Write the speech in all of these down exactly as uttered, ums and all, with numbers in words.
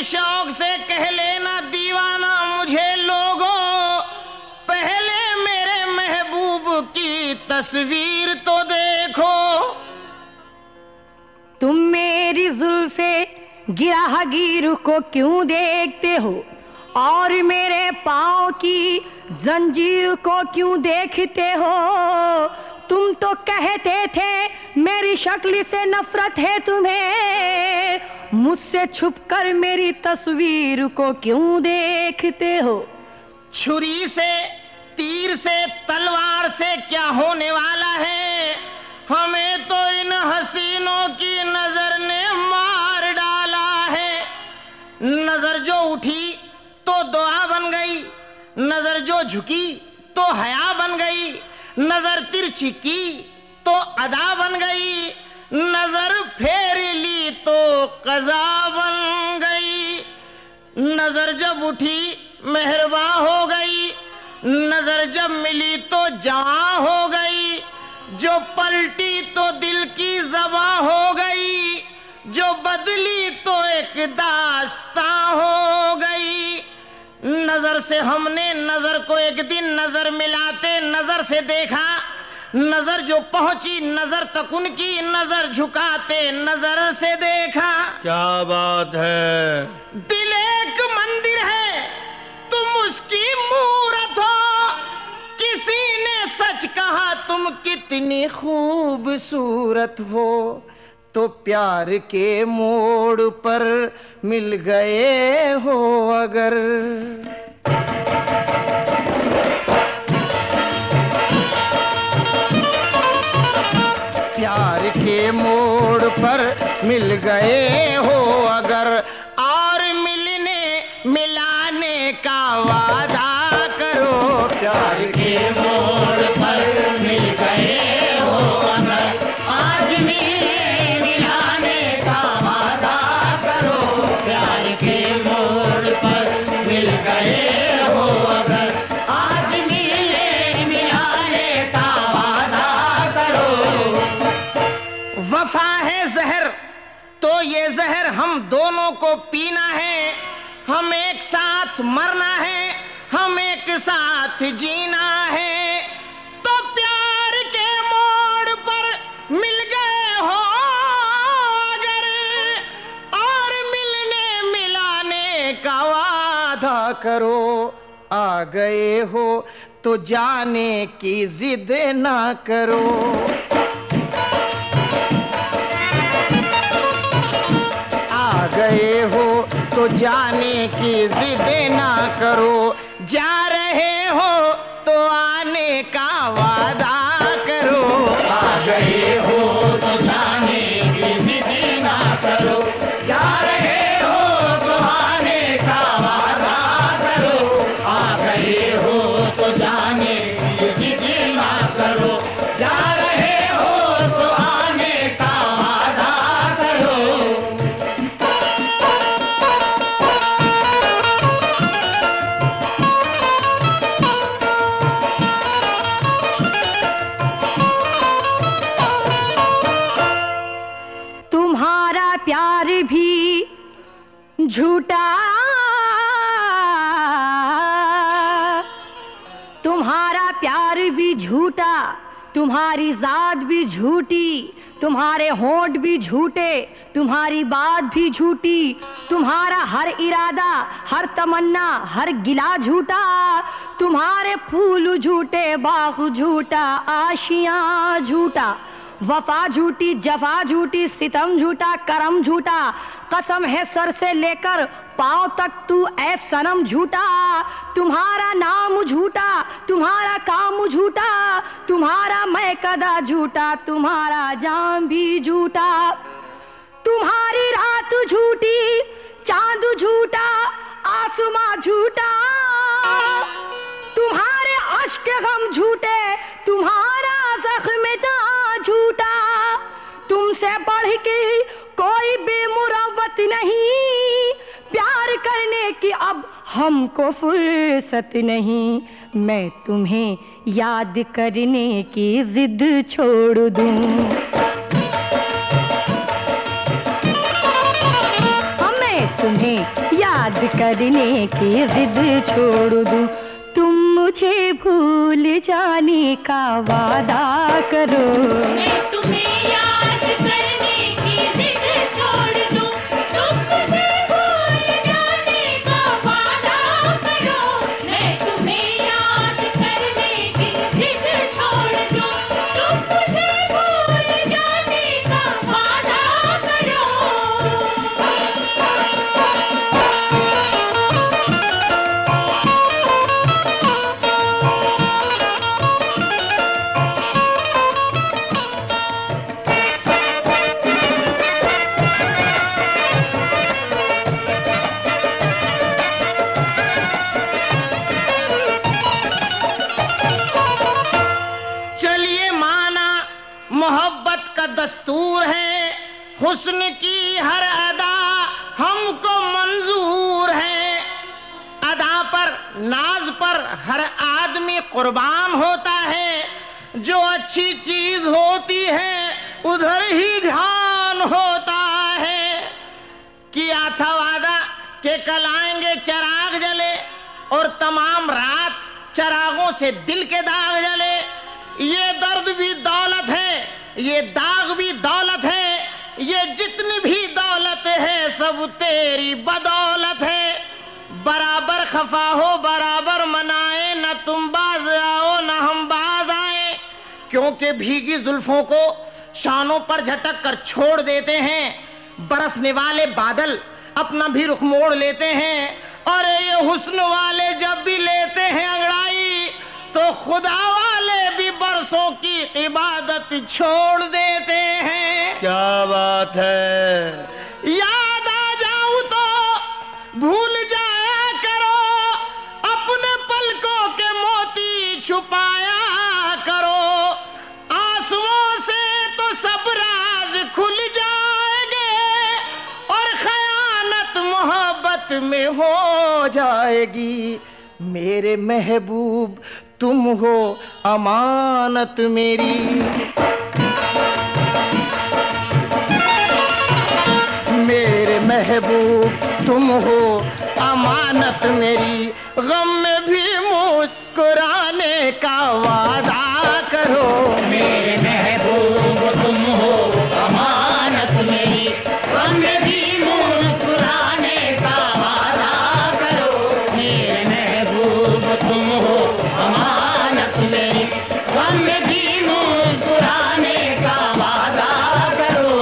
शौक से कह लेना दीवाना मुझे लोगों, पहले मेरे महबूब की तस्वीर तो देखो। तुम मेरी जुल्फे गिराहगीर को क्यों देखते हो और मेरे पाँव की जंजीर को क्यों देखते हो? तुम तो कहते थे मेरी शक्ल से नफरत है तुम्हें, मुझसे छुपकर मेरी तस्वीर को क्यों देखते हो? छुरी से, तीर से, तलवार से क्या होने वाला है? हमें तो इन हसीनों की नजर ने मार डाला है। नजर जो उठी तो दुआ बन गई, नजर जो झुकी तो हया बन गई, नजर तिरछी की तो अदा बन गई, नजर फेर ली तो कज़ा बन गई। नजर जब उठी मेहरबा हो गई, नजर जब मिली तो जवां हो गई, जो पलटी तो दिल की ज़बां हो गई, जो बदली तो एक दास्तां हो गई। नजर से हमने नजर को एक दिन नजर मिलाते नजर से देखा, नजर जो पहुंची नजर तक उनकी नजर झुकाते नजर से देखा। क्या बात है? दिल एक मंदिर है, तुम उसकी मूरत हो, किसी ने सच कहा तुम कितनी खूबसूरत हो, तो प्यार के मोड़ पर मिल गए हो अगर। प्यार के मोड़ पर मिल गए हो अगर, और मिलने मिलाने का वादा करो। प्यार के मोड़ पर मिल गए हो अगर, आज मिलने मिलाने का वादा करो। प्यार के मोड़ पर मिल गए हो अगर, आज मिलने मिलाने का वादा करो। वफा है जहर तो ये जहर हम दोनों को पीना है, हम एक साथ मरना है, हम एक साथ जीना है। तो प्यार के मोड़ पर मिल गए हो अगर, और मिलने मिलाने का वादा करो। आ गए हो तो जाने की जिद ना करो। आ गए हो तो जाने की जिद ना करो, जा रहे हो तो आने का वादा करो। आ गए हो तो जाने की जिद ना करो, जा रहे हो तो आने का वादा करो। आ गए हो तो जाने की जिद ना करो, जा रहे हो तो आने का वादा करो। प्यार भी झूठा, तुम्हारा प्यार भी झूठा, तुम्हारी जात भी झूठी, तुम्हारे होंठ भी झूठे, तुम्हारी बात भी झूठी, तुम्हारा हर इरादा, हर तमन्ना, हर गिला झूठा, तुम्हारे फूल झूठे, बाग झूठा, आशियां झूठा, वफा झूठी, जफा झूठी, सितम झूठा, करम झूठा, कसम है सर से लेकर पांव तक तू ऐ सनम झूठा। तुम्हारा नाम झूठा, तुम्हारा काम झूठा, तुम्हारा मैं कदा झूठा, तुम्हारा जाम भी झूठा। तुम्हारी रात झूठी, चांद झूठा, आसमां झूठा, तुम्हारे अश्क गम झूठे, तुम्हारा जख्म जां झूठा। तुमसे बढ़ के कोई बेमुरव्वत नहीं, प्यार करने की अब हमको फुर्सत नहीं। मैं तुम्हें याद करने की जिद छोड़ दूं, मैं तुम्हें याद करने की जिद छोड़ दूं। तुम मुझे भूल जाने का वादा करो। मैं तुम्हें याद करने की जिद छोड़ दूं। तुम मुझे भूल जाने का वादा करो। मैं तुम्हें याद करने की जिद छोड़ दूं। तुम मुझे भूल जाने का वादा करो। मोहब्बत का दस्तूर है, हुस्न की हर अदा हमको मंजूर है। अदा पर नाज पर हर आदमी कुर्बान होता है। जो अच्छी चीज होती है उधर ही ध्यान होता है। किया था वादा कि कल आएंगे चिराग जले और तमाम रात चिरागों से दिल के दाग जले। ये दर्द भी दौलत है, ये दाग भी दौलत है, ये जितनी भी दौलत है सब तेरी बदौलत है। बराबर खफा हो बराबर मनाए, न तुम बाज आओ न हम बाज आए। क्योंकि भीगी जुल्फों को शानों पर झटक कर छोड़ देते हैं। बरसने वाले बादल अपना भी रुख मोड़ लेते हैं। और ये हुस्न वाले जब भी लेते हैं अंगड़ाई तो खुदा वाले भी बरसों की इबादत छोड़ देते हैं। क्या बात है। याद आ जाऊं तो भूल जाया करो, अपने पलकों के मोती छुपाया करो। आंसुओं से तो सब राज खुल जाएंगे और खयानत मोहब्बत में हो जाएगी। मेरे महबूब तुम हो अमानत मेरी। मेरे महबूब तुम हो अमानत मेरी। गम में भी मुस्कुराने का वादा करो। मेरे महबूब तुम हो अमानत मेरी। गम में भी मुस्कुराने का वादा करो। मेरे महबूब तुम हो अमानत मेरी। गम में भी मुस्कुराने का वादा करो।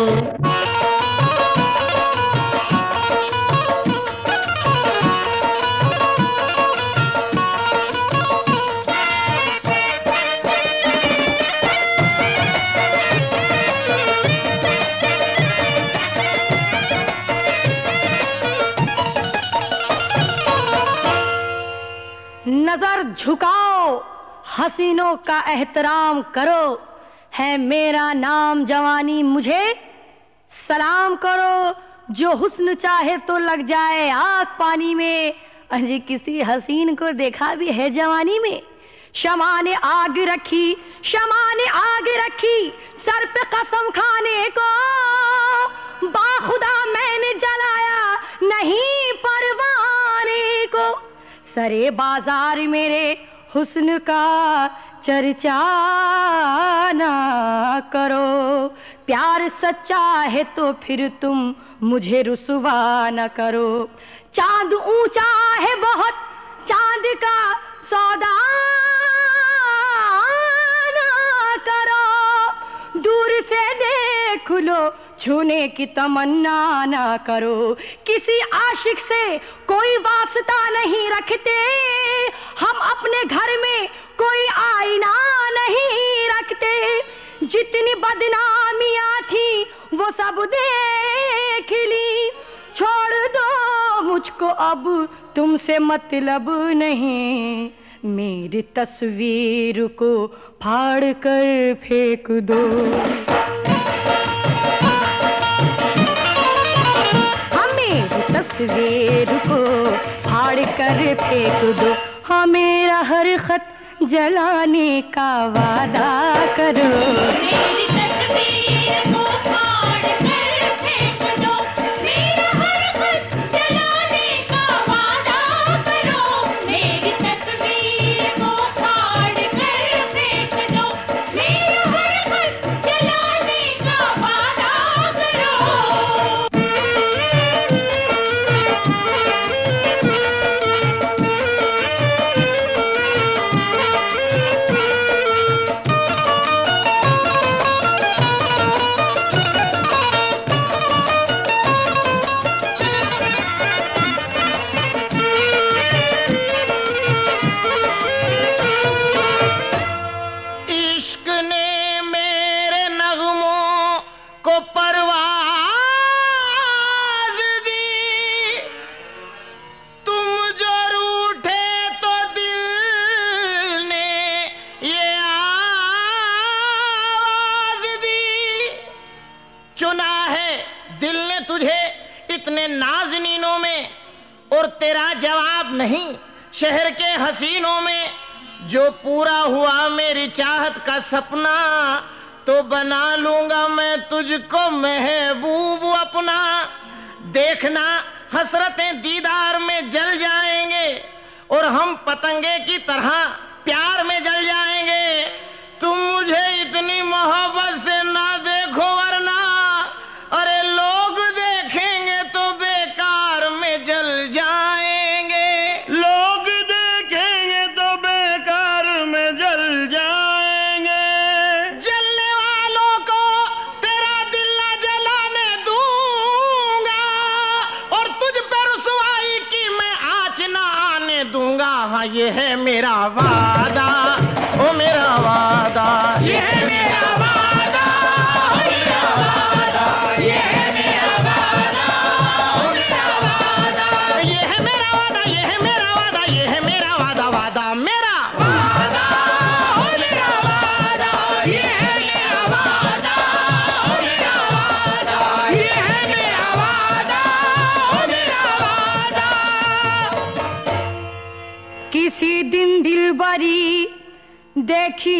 नजर झुकाओ, हसीनों का एहतराम करो। है मेरा नाम जवानी, मुझे सलाम करो। जो हुस्न चाहे तो लग जाए आग पानी में। अजी किसी हसीन को देखा भी है जवानी में। शमा ने आग रखी, शमा ने आग रखी सर पे कसम खाने को। बाखुदा मैंने जलाया नहीं परवाने को। सरे बाजार मेरे हुस्न का चर्चा ना करो। प्यार सच्चा है तो फिर तुम मुझे रुसवा न करो। चांद ऊंचा है बहुत, चांद का सौदा ना करो। दूर से देख लो, छूने की तमन्ना ना करो। किसी आशिक से कोई वास्ता नहीं रखते हम। अपने घर में कोई आईना नहीं रखते। जितनी बदनामियां थी वो सब देख ली। छोड़ दो मुझको अब तुमसे मतलब नहीं। मेरी तस्वीर को फाड़ कर फेंक दो। तस्वीर को फाड़ कर फेंक दो। हाँ मेरा हर खत जलाने का वादा करो। मेरी तस्वीर को फाड़ कर फेंक दो। मेरा हर खत परवाज दी, तुम जो रूठे तो दिल ने ये आवाज दी। चुना है दिल ने तुझे इतने नाज़नीनों में, और तेरा जवाब नहीं शहर के हसीनों में। जो पूरा हुआ मेरी चाहत का सपना, तो बना लूंगा मैं तुझको महबूब अपना। देखना हसरतें दीदार में जल जाएंगे, और हम पतंगे की तरह प्यार में जल जाएंगे। तुम मुझे इतनी मोहब्बत से ना देखो वरना, अरे लोग देखेंगे तो बेकार में जल जाएंगे। लोग देखेंगे तो बेकार में जल जाएंगे। जलने वालों को तेरा दिल ना जलाने दूंगा, और तुझ पे रुसवाई की मैं आँच ना आने दूंगा। हाँ ये है मेरा वादा, ओ मेरा वादा, ये है मेरा वादा, ओ मेरा वादा, ये है मेरा वादा, ओ मेरा वादा, ये है मेरा वादा, ये है मेरा वादा, ये है मेरा वादा, वादा मेरा वादा, ओ मेरा वादा, ये है मेरा वादा, ओ मेरा वादा, ये है मेरा वादा, ओ मेरा वादा। किसी दिन दिलबरी देखी,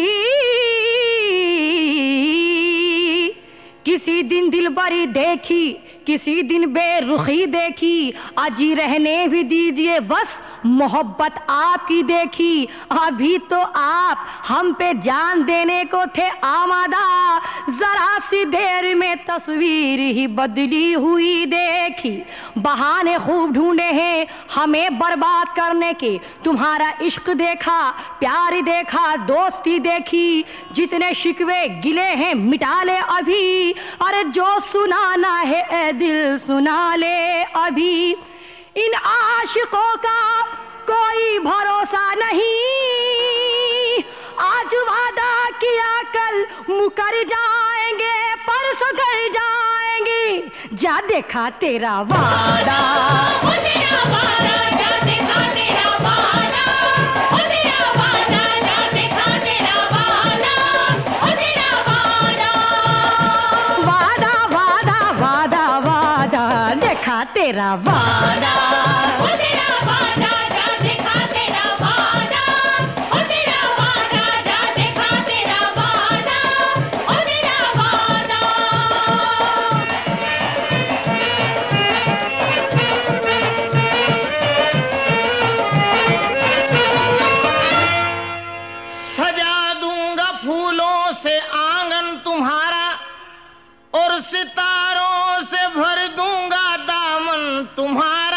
किसी दिन दिलबरी देखी, किसी दिन बेरुखी देखी। अजी रहने भी दीजिए बस मोहब्बत आपकी देखी। अभी तो आप हम पे जान देने को थे आमादा, जरा सी देर में तस्वीर ही बदली हुई देखी। बहाने खूब ढूंढे हैं हमें बर्बाद करने के, तुम्हारा इश्क देखा, प्यार देखा, दोस्ती देखी। जितने शिकवे गिले हैं मिटा ले अभी, अरे जो सुनाना है ए दिल सुना ले अभी। इन आशिकों का कोई भरोसा नहीं, आज वादा किया कल मुकर जाएंगे, परसों घर जाएंगे। जा देखा तेरा वादा, ओ तेरा वादा, जा देखा तेरा वादा, ओ तेरा वादा, जा देखा तेरा वादा, ओ तेरा वादा। वादा वादा वादा वादा, देखा तेरा वादा। ओ तेरा वादा, जा देखा तेरा वादा, ओ तेरा वादा, जा देखा तेरा वादा, ओ तेरा वादा। सजा दूंगा फूलों से आंगन तुम्हारा, और सितारों से भर दूंगा दामन तुम्हारा।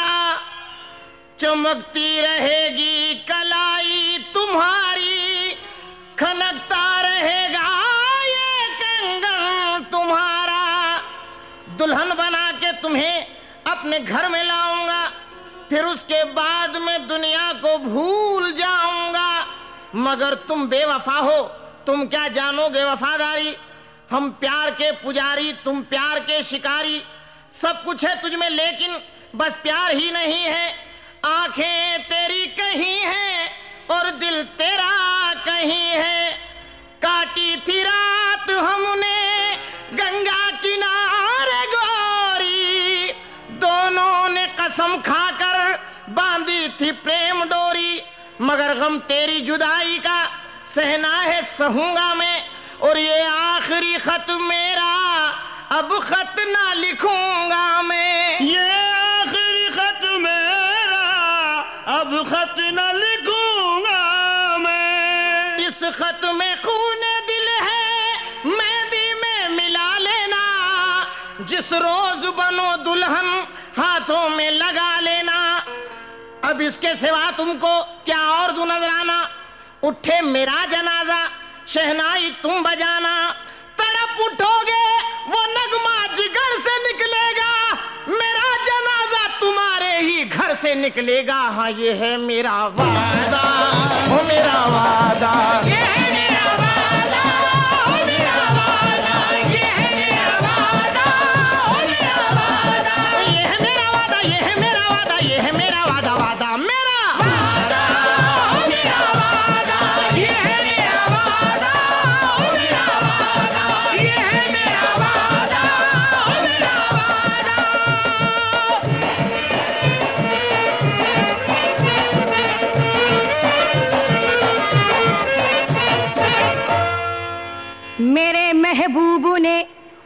चमकती रहेगी कलाई तुम्हारी, खनकता रहेगा ये कंगन तुम्हारा। दुल्हन बना के तुम्हें अपने घर में लाऊंगा, फिर उसके बाद में दुनिया को भूल जाऊंगा। मगर तुम बेवफा हो, तुम क्या जानोगे वफादारी। हम प्यार के पुजारी, तुम प्यार के शिकारी। सब कुछ है तुझ में लेकिन बस प्यार ही नहीं है। आंखें तेरी कहीं हैं और दिल तेरा कहीं है। काटी थी रात हमने गंगा किनारे गोरी, दोनों ने कसम खाकर बांधी थी प्रेम डोरी। मगर गम तेरी जुदाई का सहना है सहूंगा मैं, और ये आखिरी खत मेरा अब खत ना लिखूंगा मैं। ये आखिरी खत मेरा अब खत न लिखूंगा मैं। इस खत में खूने दिल है मेहंदी में मिला लेना, जिस रोज बनो दुल्हन हाथों में लगा लेना। अब इसके सिवा तुमको क्या और दूं नजराना। उठे मेरा जनाजा शहनाई तुम बजाना, तड़प उठोगे वो नगमा जिगर से निकलेगा। मेरा जनाजा तुम्हारे ही घर से निकलेगा। हाँ ये है मेरा वादा, ओ मेरा वादा, ये है मेरा वादा, ओ मेरा वादा, ये है मेरा वादा,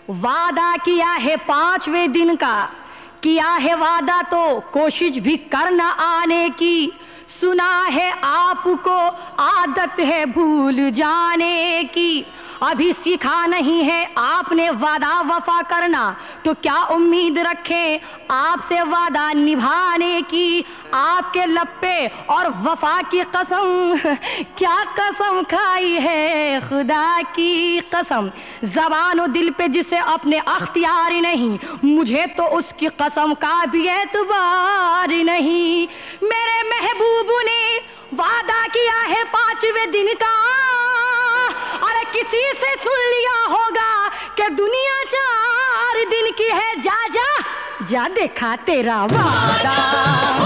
वादा किया है पांचवें दिन का, किया है वादा तो कोशिश भी करना आने की। सुना है आपको आदत है भूल जाने की, अभी सीखा नहीं है आपने वादा वफा करना, तो क्या उम्मीद रखें आपसे वादा निभाने की। आपके लप्पे और वफा की कसम, क्या कसम खाई है खुदा की कसम। ज़बान और दिल पे जिसे अपने अख्तियार नहीं, मुझे तो उसकी कसम का भी एतबार नहीं। मेरे महबूब ने वादा किया है पांचवें दिन का, अरे किसी से सुन लिया होगा कि दुनिया चार दिन की है। जा जा जा देखा तेरा वादा।